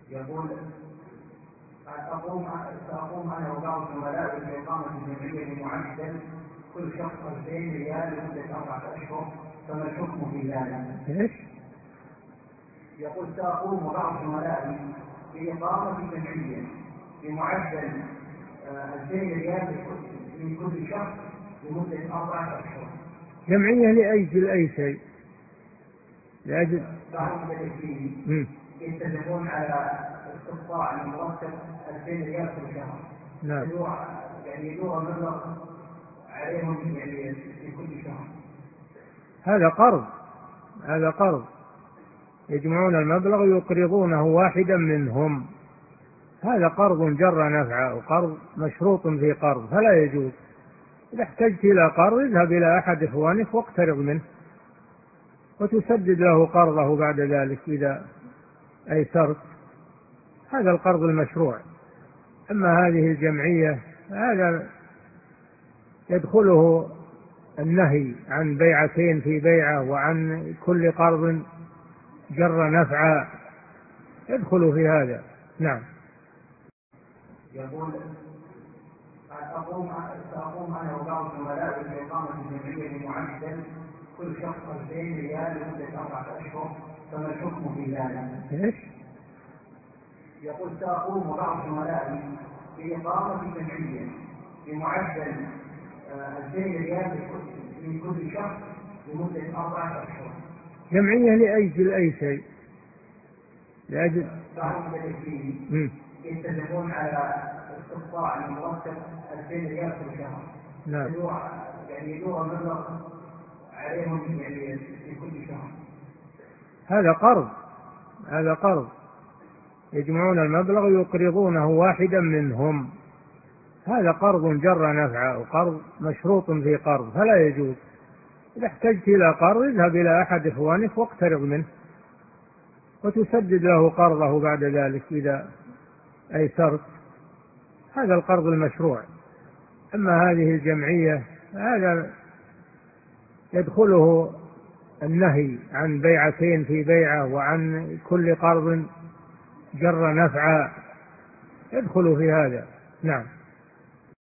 يقول سأقوم أنا وبعض زملائي بإقامة جمعية معدل كل شخص 2000 ريال لمدة 4 أشهر، فما الحكم في ذلك؟ ايش؟ يقول سأقوم وبعض زملائي بإقامة جمعية بمعدل 2000 ريال لكل شخص لمدة 4 أشهر. جمعية لأجل أي شيء؟ لأجل بعض المدرسين يتفقون على استقطاع المرتب 2000 ريال كل شهر. نعم. يعني يدور المبلغ عليهم يعني في كل شهر. هذا قرض يجمعون المبلغ ويقرضونه واحدا منهم، هذا قرض جر نفعه وقرض مشروط في قرض، فلا يجوز. إذا احتجت إلى قرض اذهب إلى أحد إخوانك واقترض منه وتسدد له قرضه بعد ذلك إذا أيسرت، هذا القرض المشروع. أما هذه الجمعية هذا يدخله النهي عن بيعتين في بيعة وعن كل قرض جر نفعا، يدخل في هذا. نعم. يقول سأقوم أنا وبعض زملائي بإقامة جمعية معدل كل شخص 2000 ريال لمدة 4 أشهر، فما الحكم في ذلك؟ ايش؟ يقول سأقوم وبعض زملائي بإقامة جمعية بمعدل 2000 ريال لكل شخص لمدة 4 أشهر. جمعية لأجل أي شيء؟ لأجل بعض المدرسين يتفقون على استقطاع المرتب 2000 ريال كل شهر. نعم. يعني يدور المبلغ عليهم يعني في كل شهر. هذا قرض يجمعون المبلغ ويقرضونه واحدا منهم، هذا قرض جر نفعه وقرض مشروط في قرض، فلا يجوز. إذا احتجت إلى قرض اذهب إلى أحد إخوانك واقترض منه وتسدد له قرضه بعد ذلك إذا أيسرت، هذا القرض المشروع. أما هذه الجمعية هذا يدخله النهي عن بيعتين في بيعة وعن كل قرض جر نفعا، يدخل في هذا. نعم.